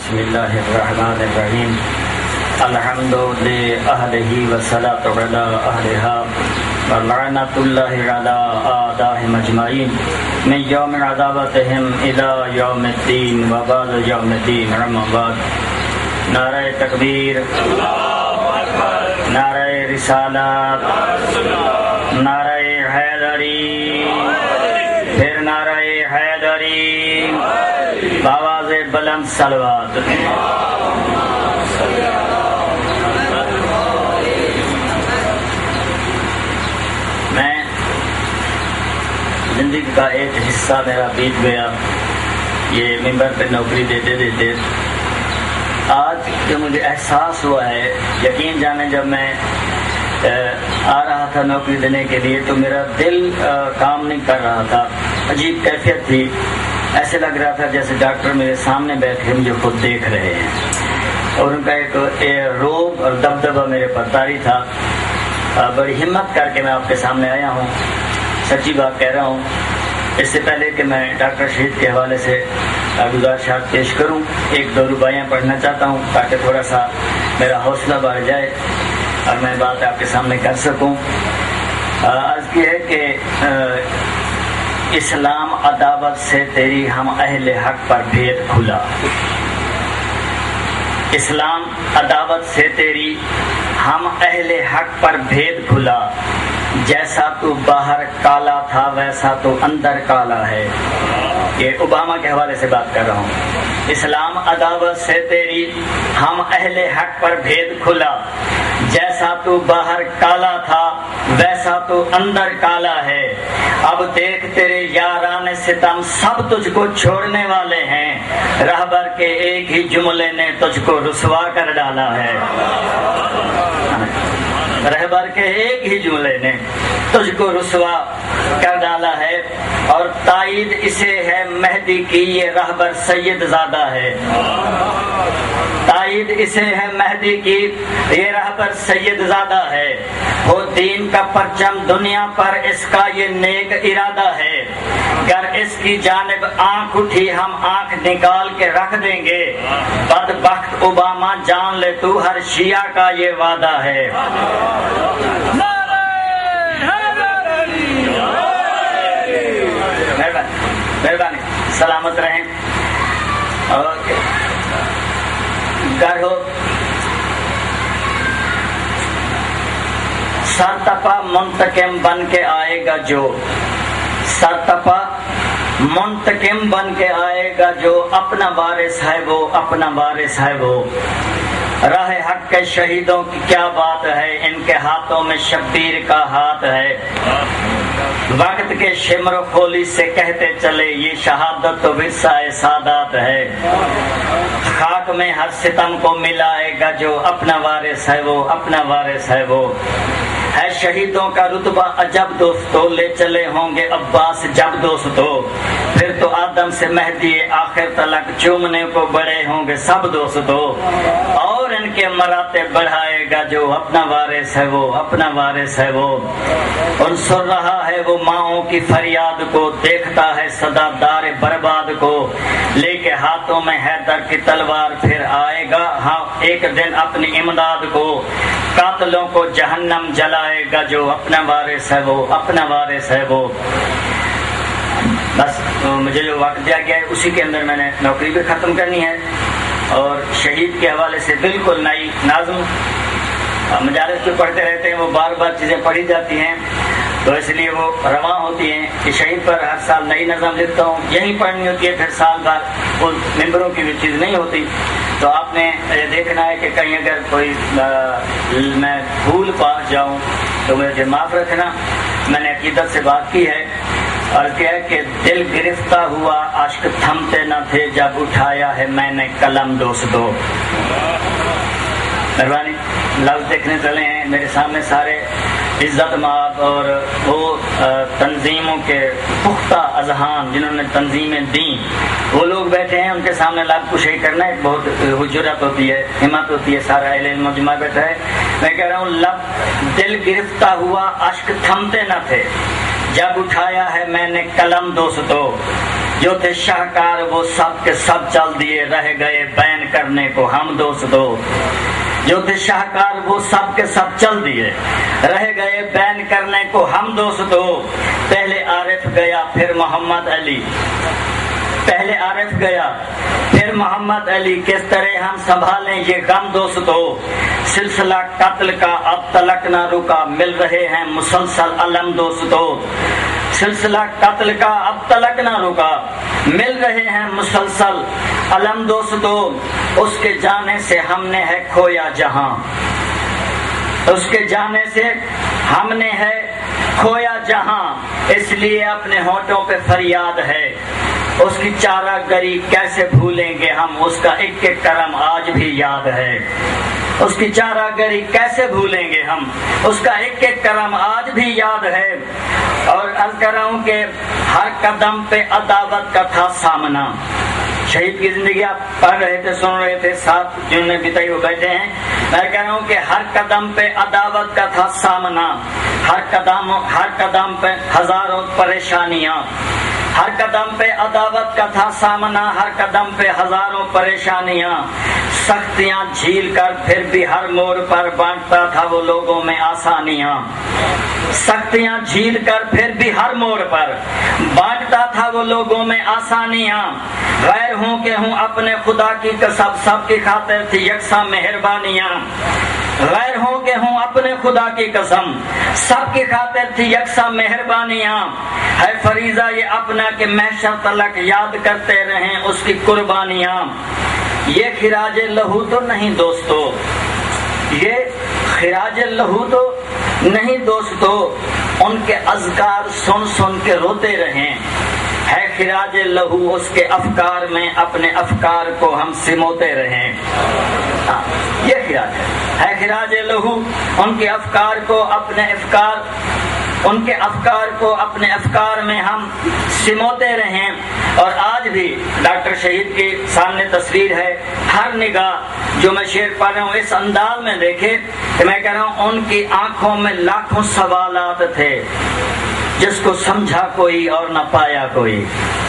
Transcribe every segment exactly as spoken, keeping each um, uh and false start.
بسم اللہ الرحمن الرحیم الحمد للہ والصلاة علی اہلها ولعنۃ اللہ علی اعدائهم اجمعین من یوم عداوتهم الی یوم الدین وبعد یوم الدین اما بعد. نعرہ تکبیر، نعرہ رسالت، نعرہ حیدری، پھر نعرہ حیدری، آواز بلند صلوات. میں زندگی کا ایک حصہ میرا بیت گیا یہ ممبر پہ نوکری دیتے دیتے. آج جو مجھے احساس ہوا ہے، یقین جانے جب میں آ رہا تھا نوکری دینے کے لیے تو میرا دل کام نہیں کر رہا تھا، عجیب کیفیت تھی. ایسے لگ رہا تھا جیسے ڈاکٹر میرے سامنے بیٹھے مجھے خود دیکھ رہے ہیں، اور ان کا ایک روب اور دبدبہ میرے پر طاری تھا. بڑی ہمت کر کے میں آپ کے سامنے آیا ہوں، سچی بات کہہ رہا ہوں. اس سے پہلے کہ میں ڈاکٹر شہید کے حوالے سے گزارشات پیش کروں، ایک دو رباعیاں پڑھنا چاہتا ہوں تاکہ تھوڑا سا میرا حوصلہ بڑھ جائے اور میں بات آپ کے سامنے کر سکوں. عرض کی ہے کہ اسلام عداوت سے تیری ہم اہل حق پر بھید کھلا. اسلام عداوت سے تیری ہم اہل حق پر بھید کھلا، جیسا تو باہر کالا تھا ویسا تو اندر کالا ہے. یہ اوباما کے حوالے سے بات کر رہا ہوں. اسلام عداوت سے تیری ہم اہل حق پر بھید کھلا، جیسا تو باہر کالا تھا ویسا تو اندر کالا ہے. اب دیکھ تیرے یاران ستم سب تجھ کو چھوڑنے والے ہیں، رہبر کے ایک ہی جملے نے تجھ کو رسوا کر ڈالا ہے. رہبر کے ایک ہی جملے نے تجھ کو رسوا کر ڈالا ہے، اور تائید اسے ہے مہدی کی یہ رہبر سید زادہ ہے. تائید اسے ہے مہدی کی یہ رہبر سید زادہ ہے. وہ دین کا پرچم دنیا پر اس کا یہ نیک ارادہ ہے. گر اس کی جانب آنکھ اٹھی ہم آنکھ نکال کے رکھ دیں گے. بدبخت اوباما جان لے تو ہر شیعہ کا یہ وعدہ ہے. مہربانی، سلامت رہیں. گر ہو سرتپا منتقم بن کے آئے گا جو، سرتپا منتقم بن کے آئے گا جو، اپنا وارث ہے وہ، اپنا وارث ہے وہ. راہ حق کے شہیدوں کی کیا بات ہے، ان کے ہاتھوں میں شبیر کا ہاتھ ہے. وقت کے شمر و خولی سے کہتے چلے یہ شہادت تو ورثہ سادات ہے. خاک میں ہر ستم کو ملائے گا جو، اپنا وارث ہے وہ، اپنا وارث ہے وہ. ہے شہیدوں کا رتبہ عجب دوستو، لے چلے ہوں گے عباس جب دوستو. پھر تو آدم سے مہدی آخر تلک چومنے کو بڑے ہوں گے سب دوستو. اور ان کے مراتب بڑھائے گا جو، اپنا وارث ہے وہ، اپنا وارث ہے وہ. اور سن رہا ہے وہ ماؤں کی فریاد کو، دیکھتا ہے صدا دار برباد کو. لے کے ہاتھوں میں حیدر کی تلوار پھر آئے گا ہاں ایک دن اپنی امداد کو. قاتلوں کو جہنم جلائے گا جو، اپنا وارث ہے وہ، اپنا وارث ہے وہ. بس مجھے جو وقت دیا گیا ہے اسی کے اندر میں نے نوکری بھی ختم کرنی ہے. اور شہید کے حوالے سے بالکل نئی نظم مجالس پہ پڑھتے رہتے ہیں، وہ بار بار چیزیں پڑھی جاتی ہیں تو اس لیے وہ رواں ہوتی ہیں کہ شہید پر ہر سال نئی نظم لکھتا ہوں، یہی پڑھنی ہوتی ہے. پھر سال بعد وہ ممبروں کی بھی چیز نہیں ہوتی. تو آپ نے یہ دیکھنا ہے کہ کہیں اگر کوئی میں بھول پاس جاؤں تو مجھے معاف رکھنا. میں نے عقیدت سے بات کی ہے اور کیا ہے کہ دل گرفتہ ہوا اشک تھمتے نہ تھے جب اٹھایا ہے میں نے قلم دوستو. مہربانی، لفظ دیکھنے چلے ہیں میرے سامنے سارے عزت مآب اور وہ تنظیموں کے پختہ اذہان جنہوں نے تنظیمیں دیں وہ لوگ بیٹھے ہیں. ان کے سامنے لفظ کشی کرنا ایک بہت جرأت ہوتی ہے، ہمت ہوتی ہے. سارا اہل علم مجمع بیٹھا ہے. میں کہہ رہا ہوں لفظ دل گرفتہ ہوا اشک تھمتے نہ تھے جب اٹھایا ہے میں نے قلم دوستو. جو تھے شاہکار وہ سب کے سب چل دیے، رہ گئے بین کرنے کو ہم دوستو۔ جو تھے شاہکار وہ سب کے سب چل دیے، رہ گئے بین کرنے کو ہم دوستو۔ پہلے عارف گیا پھر محمد علی، پہلے عارف گیا پھر محمد علی، کس طرح ہم سنبھالیں یہ غم دوستو۔ سلسلہ قتل کا اب تلک نہ رکا، مل رہے ہیں مسلسل علم دوستو۔ سلسلہ قتل کا اب تلک نہ رکا، مل رہے ہیں مسلسل علم دوستو۔ اس کے جانے سے ہم نے ہے کھویا جہاں، اس کے جانے سے ہم نے ہے کھویا جہاں، اس لیے اپنے ہونٹوں پہ فریاد ہے۔ اس کی چارہ گری کیسے بھولیں گے ہم، اس کا ایک ایک کرم آج بھی یاد ہے۔ اس کی چارہ گری کیسے بھولیں گے ہم، اس کا ایک ایک کرم آج بھی یاد ہے۔ اور عرض کر رہا ہوں کہ ہر قدم پہ عداوت کا تھا سامنا۔ شہید کی زندگی آپ پڑھ رہے تھے، سن رہے تھے، ساتھ جنہوں نے بتائی وہ بیٹھے ہیں۔ میں کہہ رہا ہوں کہ ہر قدم پہ عداوت کا تھا سامنا، ہر قدم ہر قدم پہ ہزاروں پریشانیاں، ہر قدم پہ عداوت کا تھا سامنا، ہر قدم پہ ہزاروں پریشانیاں، سختیاں جھیل کر پھر بھی ہر موڑ پر بانٹتا تھا وہ لوگوں میں آسانیاں۔ سختیاں جھیل کر پھر بھی ہر موڑ پر بانٹتا تھا وہ لوگوں میں آسانیاں۔ غیر ہوں کہ ہوں اپنے خدا کی قسم، سب کی خاطر تھی یکساں مہربانیاں۔ غیر ہوں کہ ہوں اپنے خدا کی قسم، سب کی خاطر تھی یکساں مہربانیاں۔ ہے فریضہ یہ اپنا کہ محشر تلک یاد کرتے رہیں اس کی قربانیاں۔ یہ خراج لہو تو نہیں دوستو، یہ خراج لہو تو نہیں دوستو، ان کے اذکار سن سن کے روتے رہیں۔ ہے خراج لہو اس کے افکار میں اپنے افکار کو ہم سموتے رہیں۔ ہاں یہ خراج ہے، ہے خراج لہو ان کے افکار کو اپنے افکار ان کے افکار کو اپنے افکار میں ہم سموتے رہیں۔ اور آج بھی ڈاکٹر شہید کے سامنے تصویر ہے، ہر نگاہ جو میں شعر پڑھ رہا ہوں اس انداز میں دیکھے کہ میں کہہ رہا ہوں ان کی آنکھوں میں لاکھوں سوالات تھے، جس کو سمجھا کوئی اور نہ پایا کوئی۔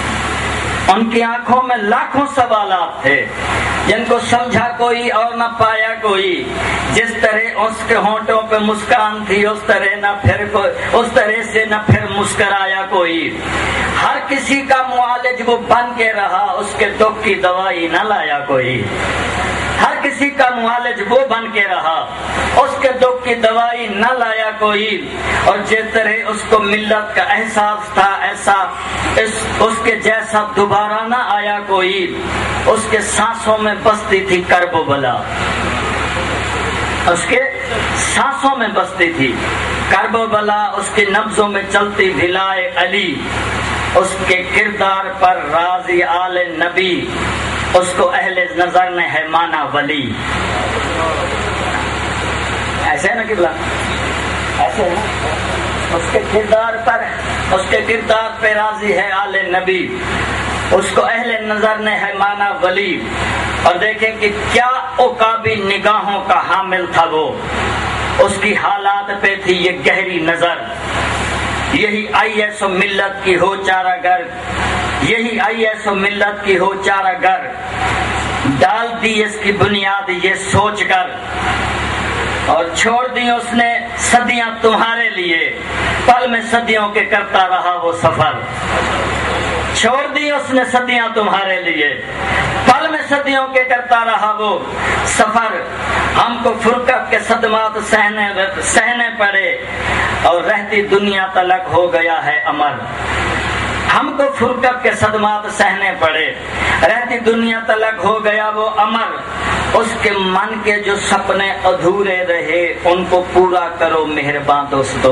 ان کی آنکھوں میں لاکھوں سوالات تھے، جن کو سمجھا کوئی اور نہ پایا کوئی۔ جس طرح اس کے ہونٹوں پہ مسکان تھی اس طرح نہ پھر کوئی، اس طرح سے نہ پھر مسکرایا کوئی۔ ہر کسی کا معالج وہ بن کے رہا، اس کے دکھ کی دوائی نہ لایا کوئی۔ ہر کسی کا معالج وہ بن کے رہا، اس کے دکھ کی دوائی نہ لایا کوئی۔ اور جس طرح اس کو ملت کا احساس تھا ایسا اس, اس کے جیسا دوبارہ نہ آیا کوئی۔ اس کے سانسوں میں بستی تھی کرب و بلا، اس کے سانسوں میں بستی تھی کرب و بلا، اس کے نبضوں میں چلتی بھلائے علی۔ اس کے کردار پر راضی آل نبی، اس کو اہل نظر نے ہے مانا ولی۔ ایسے ہے نا قبلہ، ایسے ہے نا؟ اس کے کردار پر اس کے کردار پہ راضی ہے آل نبی، اس کو اہل نظر نے ہے مانا ولی۔ اور دیکھیں کہ کیا عقابی نگاہوں کا حامل تھا وہ، اس کی حالات پہ تھی یہ گہری نظر۔ یہی آئی ایس و ملت کی ہو چارہ گر، یہی آئی ایس و ملت کی ہو چارہ گر، ڈال دی اس کی بنیاد یہ سوچ کر، اور چھوڑ دی اس نے صدیاں تمہارے لیے، پل میں صدیوں کے کرتا رہا وہ سفر۔ چھوڑ دی اس نے صدیاں تمہارے لیے، پل میں صدیوں کے کرتا رہا وہ سفر۔ ہم کو فرقت کے صدمات سہنے سہنے پڑے، اور رہتی دنیا تلک ہو گیا ہے امر۔ ہم کو فرقت کے صدمات سہنے پڑے، رہتی دنیا تلک ہو گیا وہ امر۔ اس کے من کے جو سپنے ادھورے رہے ان کو پورا کرو مہربان دوستو،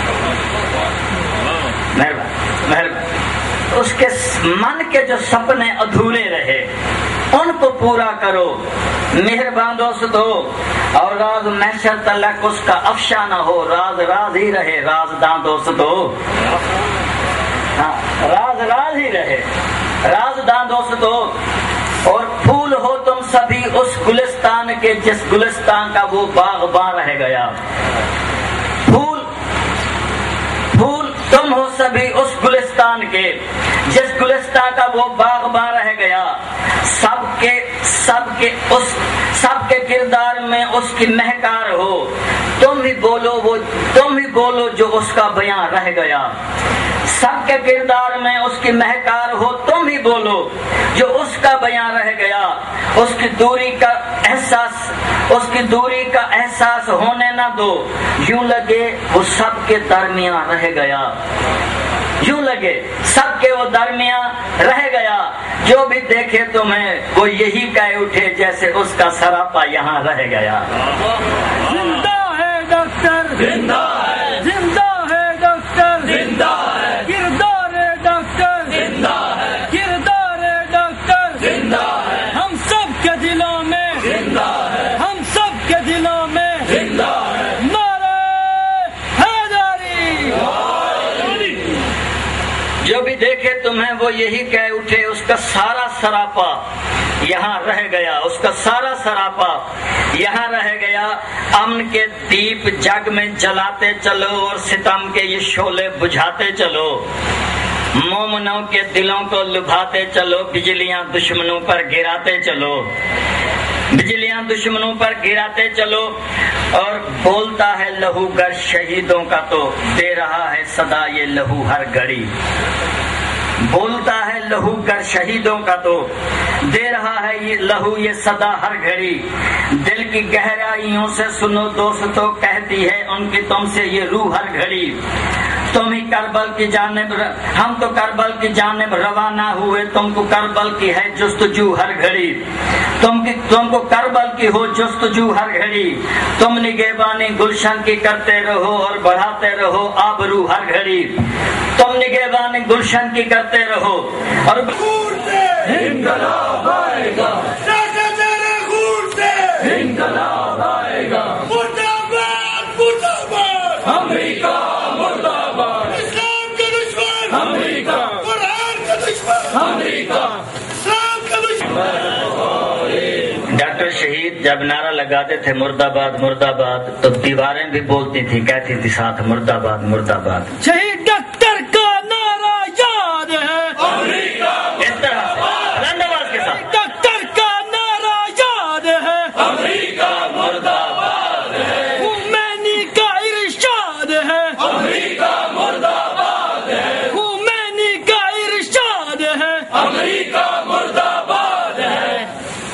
مہربان مہربان۔ اس کے من کے جو سپنے ادھورے رہے ان کو پورا کرو مہربان دوستو۔ اور راز محشر تلک اس کا افشا نہ ہو، راز راز ہی رہے رازداں دوستو۔ ہاں راز راز ہی رہے رازداں دوستو۔ اور پھول ہو تم سبھی اس گلستان کے جس گلستان کا وہ باغباں رہ گیا۔ پھول پھول تم ہو سبھی اس گلستان کے جس گلستہ کا وہ باغباں رہ گیا، سب کے سب کے اس سب کے کردار میں اس کی مہکار ہو، تم ہی بولو وہ تم ہی بولو جو اس کا بیان رہ گیا، سب کے کردار میں اس کی مہکار ہو، تم ہی بولو جو اس کا بیان رہ گیا، اس کی دوری کا احساس اس کی دوری کا احساس ہونے نہ دو، یوں لگے وہ سب کے درمیان رہ گیا، یوں لگے سب کے وہ درمیان رہ گیا، جو بھی دیکھے تمہیں وہ یہی کہہ اٹھے جیسے اس کا سراپا یہاں رہ گیا۔ زندہ ہے ڈاکٹر، زندہ ہے، زندہ ہے ڈاکٹر، زندہ ہے، کردار ڈاکٹر، زندہ ہے، کردار ڈاکٹر، زندہ ہے، ہم سب کے دلوں میں، زندہ ہے، ہم سب کے دلوں میں، زندہ ہے، نعرہ حیدری۔ جو بھی دیکھے تمہیں وہ یہی کہہ اٹھے اس کا سارا سراپا یہاں رہ گیا، اس کا سارا سراپا یہاں رہ گیا۔ امن کے دیپ جگ میں جلاتے چلو اور ستم کے یہ شعلے بجھاتے چلو، مومنوں کے دلوں کو لبھاتے چلو، بجلیاں دشمنوں پر گراتے چلو، بجلیاں دشمنوں پر گراتے چلو، اور بولتا ہے لہو گر شہیدوں کا تو دے رہا ہے صدا یہ لہو ہر گھڑی، بولتا ہے لہو گر شہیدوں کا تو دے رہا ہے یہ لہو یہ صدا ہر گھڑی، دل کی گہرائیوں سے سنو دوستو کہتی ہے ان کی تم سے یہ روح ہر گھڑی، تم ہی کربل کی جانب ہم تو کربل کی جانب روانہ ہوئے، تم کو کربل کی ہے جستجو ہر گھڑی، تم کی تم کو کربل کی ہو جستجو ہر گھڑی، تم نگہبانی گلشن کی کرتے رہو اور بڑھاتے رہو آبرو ہر گھڑی، تم نگہبانی گلشن کی کرتے رہو اور انقلاب آئے گا، انقلاب آئے گا، مرداباد مرداباد، امریکہ مرداباد، اسلام کا دشمن امریکہ، قرآن کا دشمن امریکہ، اسلام کا دشمن۔ ڈاکٹر شہید جب نعرہ لگاتے تھے مرد آباد مرد آباد تو دیواریں بھی بولتی تھی، کہتی تھی ساتھ مرد آباد مرد آباد۔ شہید ڈاکٹر کا نعرہ یاد ہے، امریکہ اس طرح سے بلند آواز کے ساتھ ڈاکٹر کا نعرہ یاد ہے، امریکہ مرد آباد ہے، خمینی کا ارشاد ہے، امریکہ مرد آباد ہے، خمینی کا ارشاد ہے، امریکہ مرد آباد ہے۔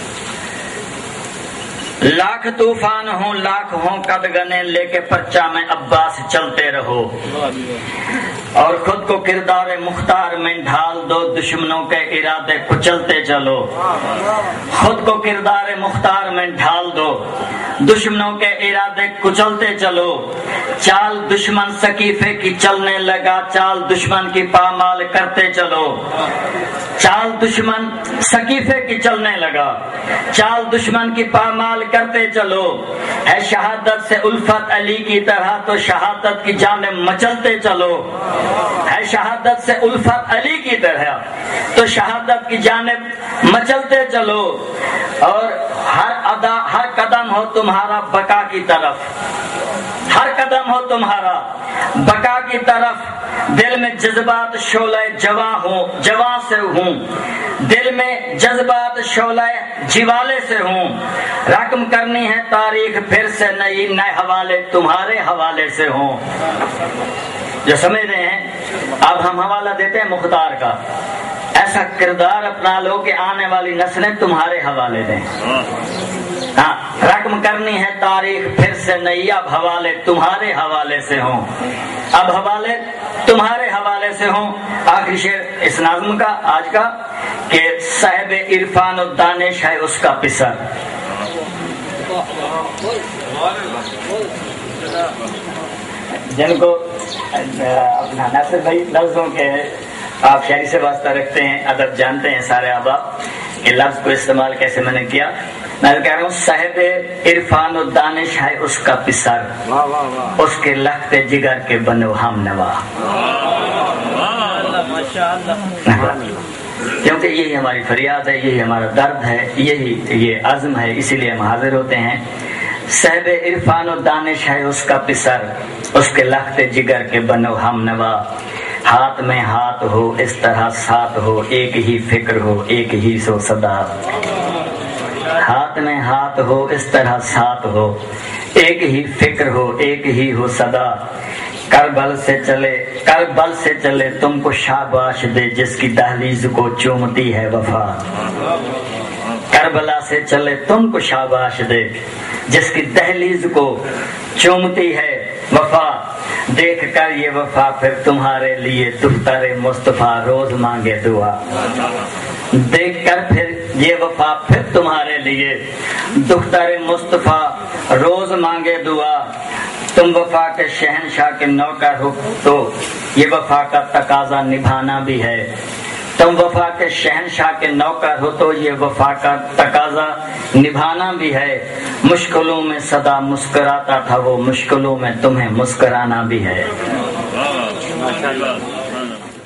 لاکھ طوفان ہوں لاکھ ہوں قد گنے لے کے پرچہ میں عباس چلتے رہو، اور خود کو کردار مختار میں ڈھال دو، دشمنوں کے ارادے کچلتے چلو، خود کو کردار مختار میں ڈھال دو، دشمنوں کے ارادے کچلتے چلو، چال دشمن سقیفے کی چلنے لگا، چال دشمن کی پامال کرتے چلو، چال دشمن سقیفے کی چلنے لگا، چال دشمن کی پامال کرتے چلو، ہے شہادت سے الفت علی کی طرح تو شہادت کی جانب مچلتے چلو، ہے شہادت سے الفت علی کی طرح تو شہادت کی جانب مچلتے چلو، اور ہر ادا ہر قدم ہو تمہارا بقا کی طرف، ہر قدم ہو تمہارا بقا کی طرف، دل میں جذبات شعلہ جواں ہوں جواں سے ہوں، دل میں جذبات شعلہ جوالے سے ہوں، رقم کرنی ہے تاریخ پھر سے نئی، نئے حوالے تمہارے حوالے سے ہوں۔ جو سمجھ رہے ہیں اب ہم حوالہ دیتے ہیں مختار کا، ایسا کردار اپنا لو کہ آنے والی نسلیں تمہارے حوالے دیں۔ ہاں، رقم کرنی ہے تاریخ پھر سے نئی، اب حوالے تمہارے حوالے سے ہوں، اب حوالے تمہارے حوالے سے ہوں۔ آخری شعر اس نظم کا آج کا کہ صاحب عرفان و دانش ہے اس کا پسر، جن کو اپنا ناصر بھائی لفظوں کے آپ شاعری سے واسطہ رکھتے ہیں، ادب جانتے ہیں سارے احباب، یہ لفظ کو استعمال کیسے میں نے کیا، میں کہہ رہا ہوں صاحب عرفان و دانش ہے اس کا پسر، اس کے لخت جگر کے بنو ہم نوا، کیونکہ یہی ہماری فریاد ہے، یہی ہمارا درد ہے، یہی یہ عزم ہے، اسی لیے ہم حاضر ہوتے ہیں۔ صاحب عرفان و دانش ہے اس کا پسر، اس کے لخت جگر کے بنو ہم نوا، ہاتھ میں ہاتھ ہو اس طرح ساتھ ہو، ایک ہی فکر ہو ایک ہی سو صدا، ہاتھ میں ہاتھ ہو اس طرح ساتھ ہو، ایک ہی فکر ہو ایک ہی ہو صدا، کربل سے چلے کربل سے چلے تم کو شاباش دے جس کی دہلیز کو چومتی ہے وفا، کربلا سے چلے تم کو شاباش دے جس کی دہلیز کو چومتی ہے وفا، دیکھ کر یہ وفا پھر تمہارے لیے دختر مصطفیٰ روز مانگے دعا، دیکھ کر پھر یہ وفا پھر تمہارے لیے دختر مصطفیٰ روز مانگے دعا، تم وفا کے شہنشاہ کے نوکر ہو تو یہ وفا کا تقاضا نبھانا بھی ہے، تم وفا کے شہنشاہ کے نوکر ہو تو یہ وفا کا تقاضا نبھانا بھی ہے، مشکلوں میں سدا مسکراتا تھا وہ، مشکلوں میں تمہیں مسکرانا بھی ہے۔